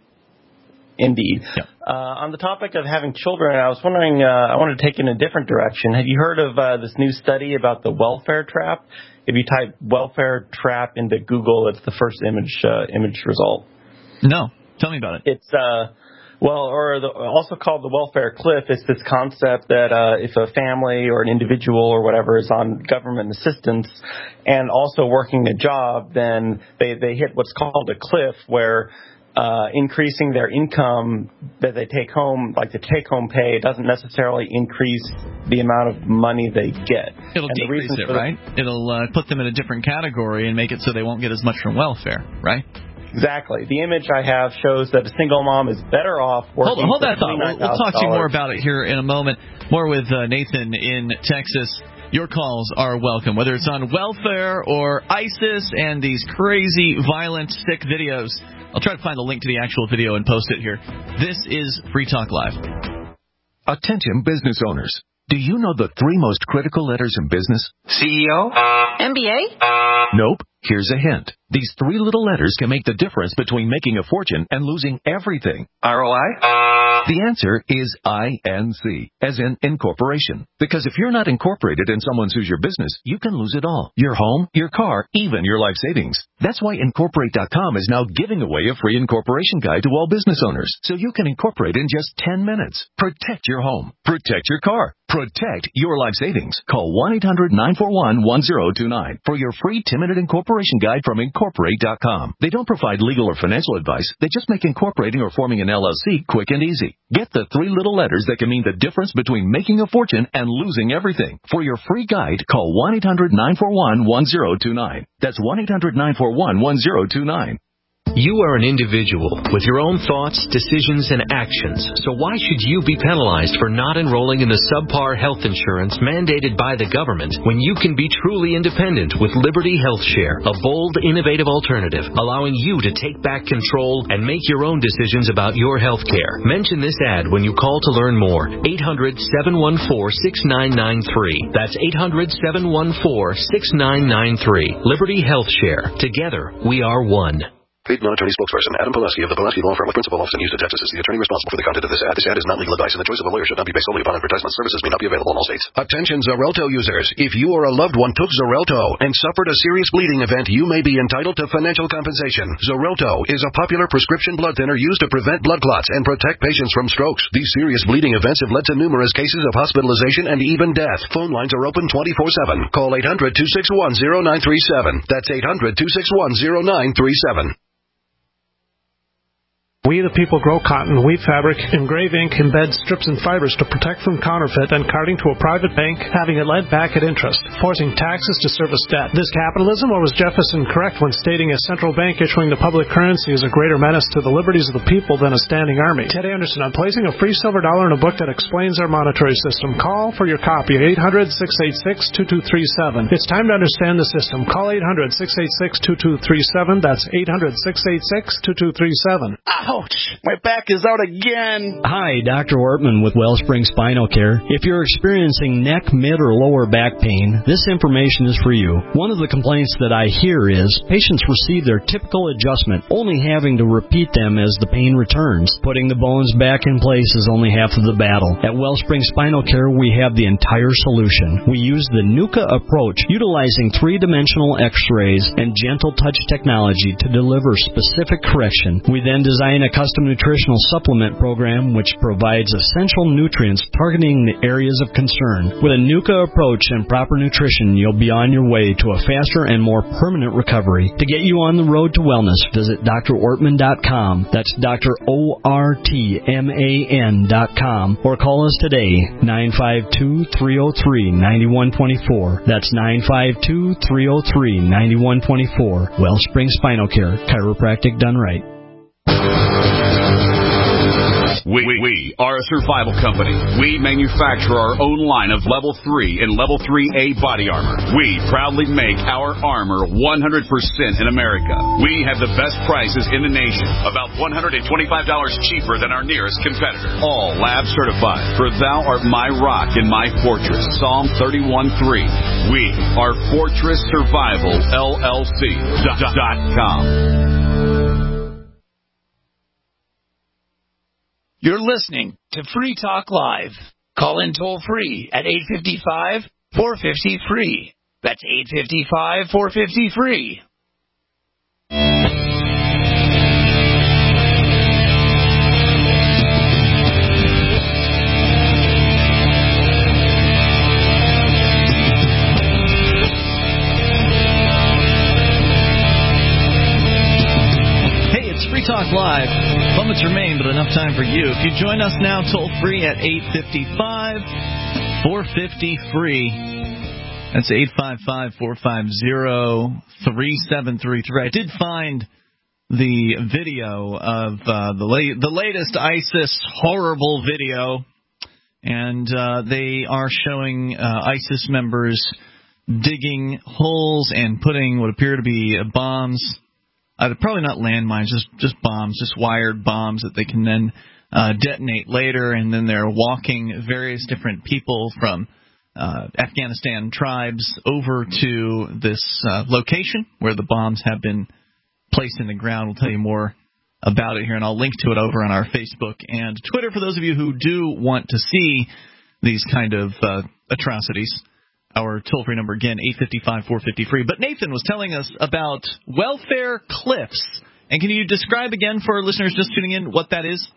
Indeed. Yep. Uh, on the topic of having children, I was wondering, uh, I wanted to take it in a different direction. Have you heard of uh, this new study about the welfare trap? If you type welfare trap into Google, it's the first image uh, image result. No. Tell me about it. It's uh, well, or the, also called the welfare cliff. It's this concept that uh, if a family or an individual or whatever is on government assistance and also working a job, then they, they hit what's called a cliff, where uh, increasing their income that they take home, like the take-home pay, doesn't necessarily increase the amount of money they get. It'll and decrease it, right? It'll uh, put them in a different category and make it so they won't get as much from welfare, right? Exactly. The image I have shows that a single mom is better off working. Hold, hold for that thought. We'll, we'll talk to you more about it here in a moment. More with uh, Nathan in Texas. Your calls are welcome, whether it's on welfare or ISIS and these crazy, violent, sick videos. I'll try to find the link to the actual video and post it here. This is Free Talk Live. Attention business owners. Do you know the three most critical letters in business? C E O? M B A? Nope. Here's a hint. These three little letters can make the difference between making a fortune and losing everything. R O I? The answer is I N C, as in incorporation. Because if you're not incorporated and someone sues your business, you can lose it all. Your home, your car, even your life savings. That's why Incorporate dot com is now giving away a free incorporation guide to all business owners, so you can incorporate in just ten minutes. Protect your home. Protect your car. Protect your life savings. Call one eight hundred nine four one one zero two nine for your free ten-minute incorporation guide from Incorporate dot com. They don't provide legal or financial advice. They just make incorporating or forming an L L C quick and easy. Get the three little letters that can mean the difference between making a fortune and losing everything. For your free guide, call one eight hundred nine four one one zero two nine. That's one eight hundred nine four one one zero two nine. You are an individual with your own thoughts, decisions, and actions. So why should you be penalized for not enrolling in the subpar health insurance mandated by the government when you can be truly independent with Liberty Health Share, a bold, innovative alternative allowing you to take back control and make your own decisions about your health care? Mention this ad when you call to learn more. eight hundred seven one four six nine nine three. That's eight hundred seven one four six nine nine three. Liberty Health Share. Together, we are one. Paid non-attorney spokesperson Adam Pulaski of the Pulaski Law Firm with principal office in Houston, Texas is the attorney responsible for the content of this ad. This ad is not legal advice, and the choice of a lawyer should not be based solely upon advertisement. Services may not be available in all states. Attention Xarelto users. If you or a loved one took Xarelto and suffered a serious bleeding event, you may be entitled to financial compensation. Xarelto is a popular prescription blood thinner used to prevent blood clots and protect patients from strokes. These serious bleeding events have led to numerous cases of hospitalization and even death. Phone lines are open twenty-four seven. Call eight hundred, two six one, zero nine three seven. That's eight hundred, two six one, zero nine three seven. We the people grow cotton, weave fabric, engrave ink, embed strips and fibers to protect from counterfeit and carting to a private bank, having it lent back at interest, forcing taxes to service debt. This capitalism, or was Jefferson correct when stating a central bank issuing the public currency is a greater menace to the liberties of the people than a standing army? Ted Anderson, I'm placing a free silver dollar in a book that explains our monetary system. Call for your copy at eight hundred, six eight six, two two three seven. It's time to understand the system. Call eight hundred, six eight six, two two three seven. That's eight hundred, six eight six, two two three seven. Ouch! My back is out again. Hi, Doctor Ortman with Wellspring Spinal Care. If you're experiencing neck, mid, or lower back pain, this information is for you. One of the complaints that I hear is patients receive their typical adjustment, only having to repeat them as the pain returns. Putting the bones back in place is only half of the battle. At Wellspring Spinal Care, we have the entire solution. We use the NUCA approach, utilizing three-dimensional x-rays and gentle touch technology to deliver specific correction. We then design a custom nutritional supplement program which provides essential nutrients targeting the areas of concern. With a NUCA approach and proper nutrition, you'll be on your way to a faster and more permanent recovery. To get you on the road to wellness, visit D R ortman dot com. That's Doctor O R T M A N dot com. Or call us today, nine five two, three oh three, nine one two four. That's nine five two, three oh three, nine one two four. Wellspring Spinal Care, chiropractic done right. We, we are a survival company. We manufacture our own line of Level three and Level three A body armor. We proudly make our armor one hundred percent in America. We have the best prices in the nation, about one hundred twenty-five dollars cheaper than our nearest competitor. All lab certified, for thou art my rock and my fortress. Psalm thirty-one three. We are Fortress Survival L L C dot com. You're listening to Free Talk Live. Call in toll free at eight five five, four five zero, free. That's eight five five, four five zero, free. Hey, it's Free Talk Live. Moments remain, but enough time for you. If you join us now, toll free at eight five five, four five zero, free. That's eight five five, four five zero, three seven three three. I did find the video of uh, the la- the latest ISIS horrible video, and uh, they are showing uh, ISIS members digging holes and putting what appear to be bombs. Uh, probably not landmines, just just bombs, just wired bombs that they can then uh, detonate later. And then they're walking various different people from uh, Afghanistan tribes over to this uh, location where the bombs have been placed in the ground. We'll tell you more about it here, and I'll link to it over on our Facebook and Twitter for those of you who do want to see these kind of uh, atrocities. Our toll-free number, again, eight five five, four five zero, free. But Nathan was telling us about welfare cliffs. And can you describe again for our listeners just tuning in what that is?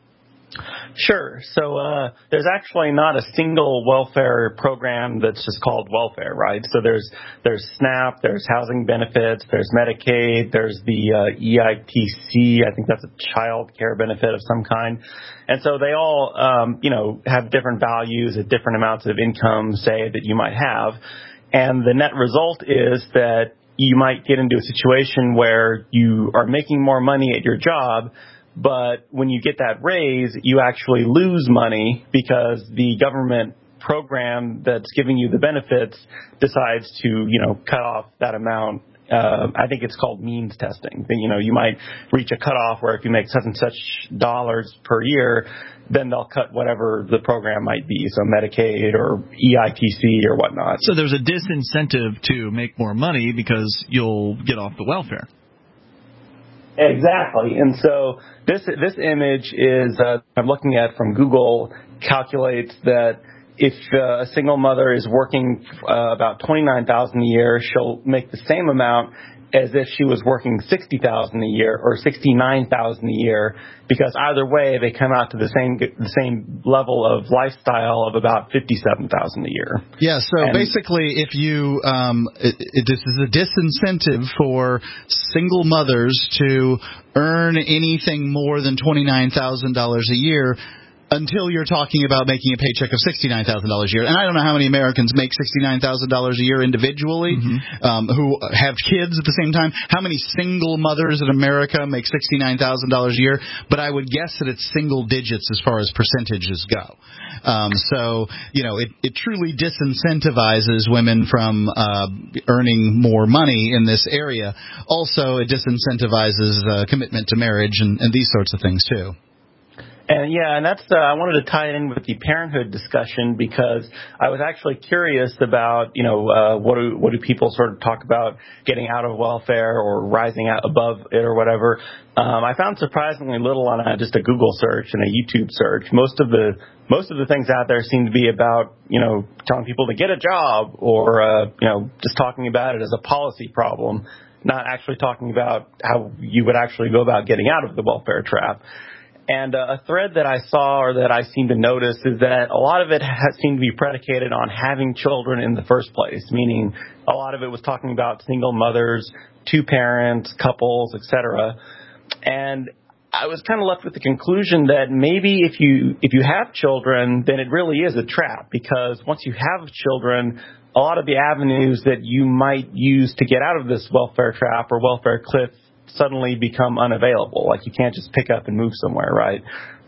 Sure. So uh, there's actually not a single welfare program that's just called welfare, right? So there's there's SNAP, there's housing benefits, there's Medicaid, there's the uh, E I T C. I think that's a child care benefit of some kind. And so they all, um, you know, have different values at different amounts of income, say, that you might have. And the net result is that you might get into a situation where you are making more money at your job, but when you get that raise, you actually lose money because the government program that's giving you the benefits decides to, you know, cut off that amount. Uh, I think it's called means testing. You know, you might reach a cutoff where if you make such and such dollars per year, then they'll cut whatever the program might be, so Medicaid or E I T C or whatnot. So there's a disincentive to make more money because you'll get off the welfare. Exactly. And so this this image is uh, I'm looking at from Google calculates that if uh, a single mother is working uh, about twenty-nine thousand dollars a year, she'll make the same amount as if she was working sixty thousand dollars a year or sixty-nine thousand dollars a year, because either way they come out to the same the same level of lifestyle of about fifty-seven thousand dollars a year. Yeah, so and basically if you um it, it, this is a disincentive for single mothers to earn anything more than twenty-nine thousand dollars a year until you're talking about making a paycheck of sixty-nine thousand dollars a year. And I don't know how many Americans make sixty-nine thousand dollars a year individually, mm-hmm. um, who have kids at the same time. How many single mothers in America make sixty-nine thousand dollars a year? But I would guess that it's single digits as far as percentages go. Um, so, you know, it, it truly disincentivizes women from uh, earning more money in this area. Also, it disincentivizes uh, commitment to marriage and, and these sorts of things, too. And yeah, and that's uh, I wanted to tie it in with the parenthood discussion, because I was actually curious about, you know, uh, what do what do people sort of talk about getting out of welfare or rising out above it or whatever. Um, I found surprisingly little on a, just a Google search and a YouTube search. Most of the most of the things out there seem to be about, you know, telling people to get a job or uh, you know, just talking about it as a policy problem, not actually talking about how you would actually go about getting out of the welfare trap. And uh, a thread that I saw or that I seem to notice is that a lot of it has seemed to be predicated on having children in the first place, meaning a lot of it was talking about single mothers, two parents, couples, et cetera. And I was kind of left with the conclusion that maybe if you if you have children, then it really is a trap, because once you have children, a lot of the avenues that you might use to get out of this welfare trap or welfare cliff suddenly become unavailable. Like, you can't just pick up and move somewhere, right?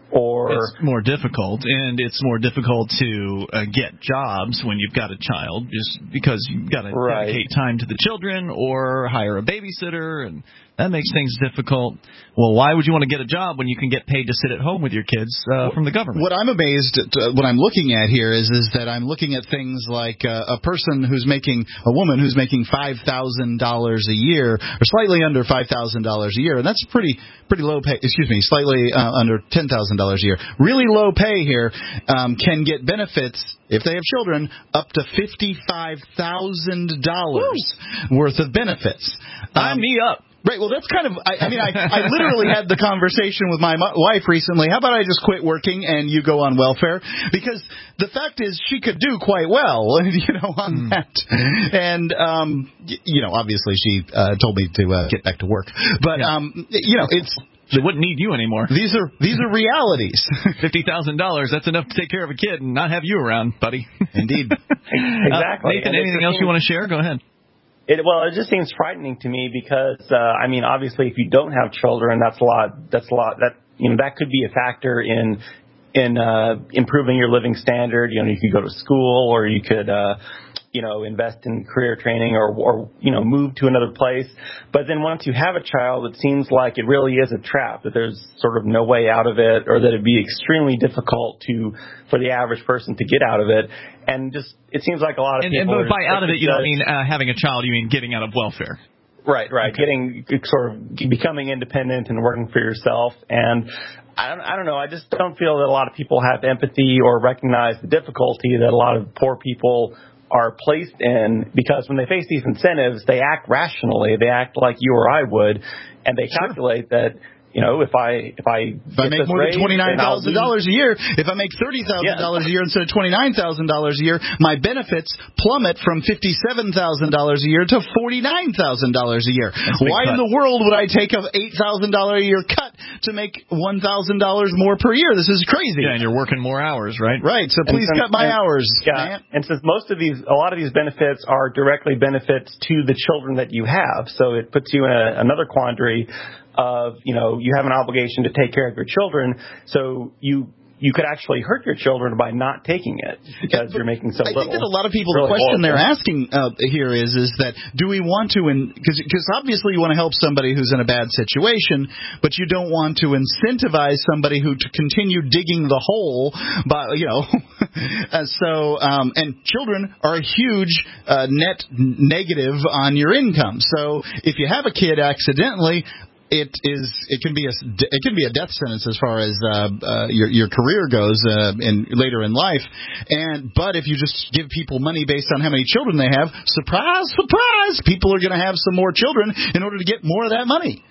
Or it's more difficult, and it's more difficult to uh, get jobs when you've got a child, just because you've got to right. dedicate time to the children or hire a babysitter, and that makes things difficult. Well, why would you want to get a job when you can get paid to sit at home with your kids uh, from the government? What I'm amazed at, uh, what I'm looking at here is is that I'm looking at things like uh, a person who's making, a woman who's making five thousand dollars a year, or slightly under five thousand dollars a year, and that's pretty pretty low pay, excuse me, slightly uh, under ten thousand dollars a year. Really low pay here, um, can get benefits, if they have children, up to fifty-five thousand dollars worth of benefits. Sign um, me up. Right, well, that's kind of, I, I mean, I, I literally had the conversation with my wife recently. How about I just quit working and you go on welfare? Because the fact is, she could do quite well, you know, on mm. that. And, um, you know, obviously she uh, told me to uh, get back to work. But, yeah. um, you know, it's... They wouldn't need you anymore. These are these are realities. Fifty thousand dollars, that's enough to take care of a kid and not have you around, buddy. Indeed. Exactly. Uh, Nathan, anything else you want to share? Go ahead. It, well, it just seems frightening to me because, uh, I mean, obviously, if you don't have children, that's a lot. That's a lot. That you know, that could be a factor in in uh, improving your living standard. You know, you could go to school, or you could, uh, you know, invest in career training, or, or you know, move to another place. But then once you have a child, it seems like it really is a trap. That there's sort of no way out of it, or that it'd be extremely difficult to for the average person to get out of it. And just it seems like a lot of and, people. And by out of it, you don't judge. mean uh, having a child. You mean getting out of welfare. Right, right. Okay. Getting sort of becoming independent and working for yourself. And I don't, I don't know. I just don't feel that a lot of people have empathy or recognize the difficulty that a lot of poor people are placed in, because when they face these incentives, they act rationally. They act like you or I would, and they calculate sure. that, you know, if I if I if I make more than twenty nine thousand dollars a year, if I make thirty thousand dollars yeah. a year instead of twenty nine thousand dollars a year, my benefits plummet from fifty seven thousand dollars a year to forty nine thousand dollars a year. Why cut. in the world would I take a eight thousand dollar a year cut to make one thousand dollars more per year? This is crazy. Yeah, and you're working more hours, right? Right. So please since, cut my and, hours. Yeah. Man. And since most of these, a lot of these benefits are directly benefits to the children that you have, so it puts you in a, another quandary of, you know, you have an obligation to take care of your children, so you you could actually hurt your children by not taking it because yeah, you're making so I little. I think that a lot of people, really the question horrible. they're asking uh, here is, is that do we want to, because because obviously you want to help somebody who's in a bad situation, but you don't want to incentivize somebody who to continue digging the hole, by, you know, uh, so, um, and children are a huge uh, net negative on your income. So if you have a kid accidentally, it is it can be a it can be a death sentence as far as uh, uh, your your career goes uh, in later in life. And but if you just give people money based on how many children they have, surprise, surprise, people are going to have some more children in order to get more of that money.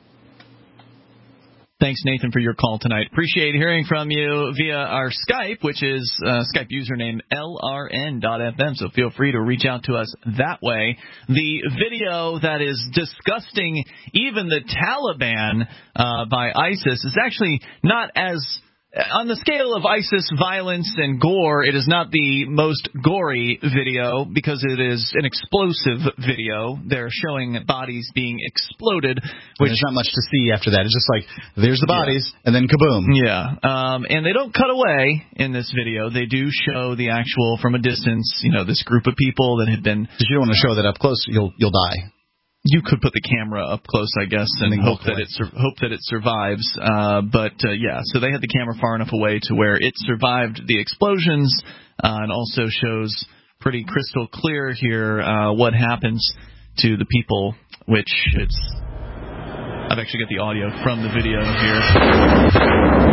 Thanks, Nathan, for your call tonight. Appreciate hearing from you via our Skype, which is uh, Skype username L R N dot F M, so feel free to reach out to us that way. The video that is disgusting even the Taliban uh, by ISIS is actually not as... On the scale of ISIS violence and gore, it is not the most gory video because it is an explosive video. They're showing bodies being exploded. Which, there's not much to see after that. It's just like, there's the bodies, yeah. and then kaboom. Yeah. Um, and they don't cut away in this video. They do show the actual, from a distance, you know, this group of people that had been... Because you don't want to show that up close, you'll you'll die. You could put the camera up close, I guess, and, and hope that it sur- hope that it survives. Uh, but uh, yeah, so they had the camera far enough away to where it survived the explosions, uh, and also shows pretty crystal clear here uh, what happens to the people. Which it's I've actually got the audio from the video here.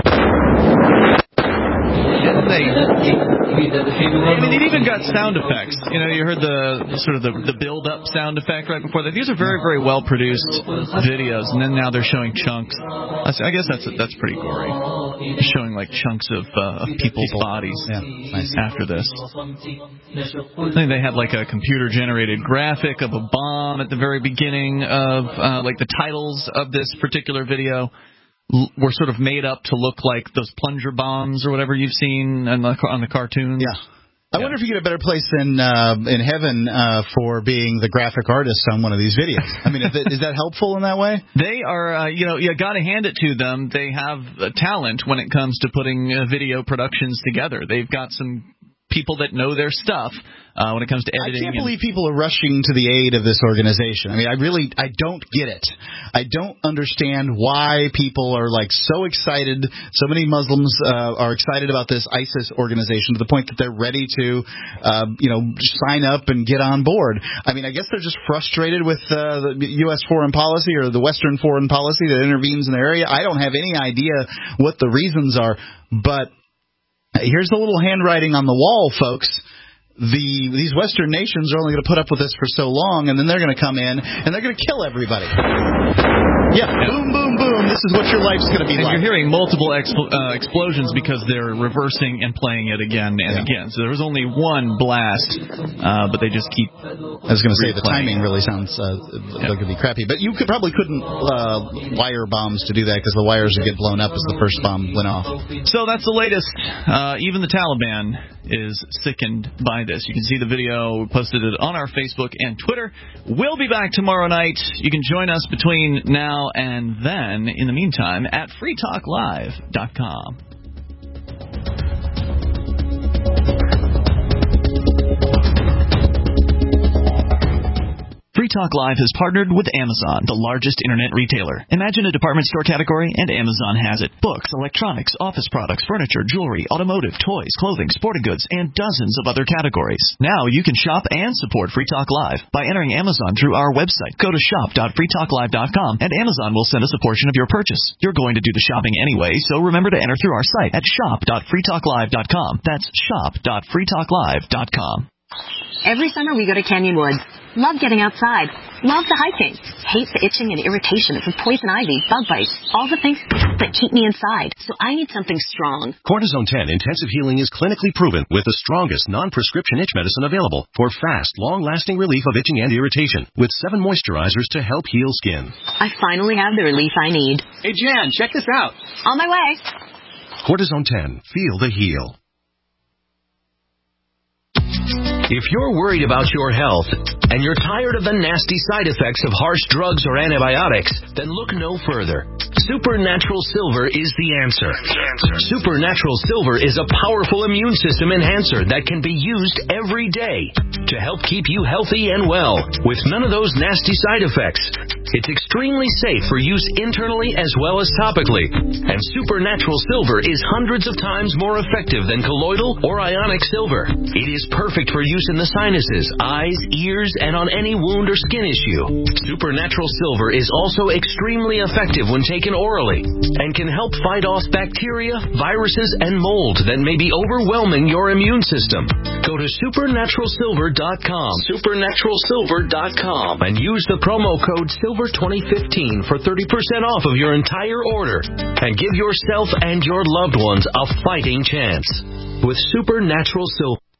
They, I mean, it even got sound effects. You know, you heard the, the sort of the, the build-up sound effect right before that. These are very, very well-produced videos, and then now they're showing chunks. I guess that's that's pretty gory. Showing like chunks of, uh, of people's People. bodies yeah, nice. after this. I think they had like a computer-generated graphic of a bomb at the very beginning of uh, like the titles of this particular video. Were sort of made up to look like those plunger bombs or whatever you've seen on the, on the cartoons. Yeah. I yeah. wonder if you get a better place in uh, in heaven uh, for being the graphic artist on one of these videos. I mean, is, it, is that helpful in that way? They are, uh, you know, you got to hand it to them. They have uh, talent when it comes to putting uh, video productions together. They've got some people that know their stuff uh, when it comes to editing. I can't believe people are rushing to the aid of this organization. I mean, I really, I don't get it. I don't understand why people are like so excited. So many Muslims uh, are excited about this ISIS organization to the point that they're ready to, uh, you know, sign up and get on board. I mean, I guess they're just frustrated with uh, the U S foreign policy or the Western foreign policy that intervenes in their area. I don't have any idea what the reasons are, but here's the little handwriting on the wall, folks. The these Western nations are only going to put up with this for so long, and then they're going to come in and they're going to kill everybody. Yeah, boom, boom, boom. This is what your life's going to be and like. You're hearing multiple expl- uh, explosions because they're reversing and playing it again and yeah. again. So there was only one blast, uh, but they just keep. I was going to say the timing really sounds uh, yeah. like it'd be crappy, but you could probably couldn't uh, wire bombs to do that because the wires would get blown up as the first bomb went off. So that's the latest. Uh, even the Taliban is sickened by this. You can see the video. We posted it on our Facebook and Twitter. We'll be back tomorrow night. You can join us between now and then. In the meantime, at free talk live dot com. Free Talk Live has partnered with Amazon, the largest internet retailer. Imagine a department store category, and Amazon has it. Books, electronics, office products, furniture, jewelry, automotive, toys, clothing, sporting goods, and dozens of other categories. Now you can shop and support Free Talk Live by entering Amazon through our website. Go to shop dot free talk live dot com, and Amazon will send us a portion of your purchase. You're going to do the shopping anyway, so remember to enter through our site at shop dot free talk live dot com. That's shop dot free talk live dot com. Every summer we go to Canyon Woods. Love getting outside. Love the hiking. Hate the itching and irritation from poison ivy, bug bites, all the things that keep me inside. So I need something strong. Cortisone ten Intensive Healing is clinically proven with the strongest non-prescription itch medicine available for fast, long-lasting relief of itching and irritation with seven moisturizers to help heal skin. I finally have the relief I need. Hey, Jan, check this out. On my way. Cortisone ten. Feel the heal. If you're worried about your health and you're tired of the nasty side effects of harsh drugs or antibiotics, then look no further. Supernatural Silver is the answer. Supernatural Silver is a powerful immune system enhancer that can be used every day to help keep you healthy and well with none of those nasty side effects. It's extremely safe for use internally as well as topically. And Supernatural Silver is hundreds of times more effective than colloidal or ionic silver. It is perfect for use in the sinuses, eyes, ears, and on any wound or skin issue. Supernatural Silver is also extremely effective when taken orally and can help fight off bacteria, viruses, and mold that may be overwhelming your immune system. Go to supernatural silver dot com, supernatural silver dot com, and use the promo code silver twenty fifteen for thirty percent off of your entire order and give yourself and your loved ones a fighting chance. With Supernatural Silver.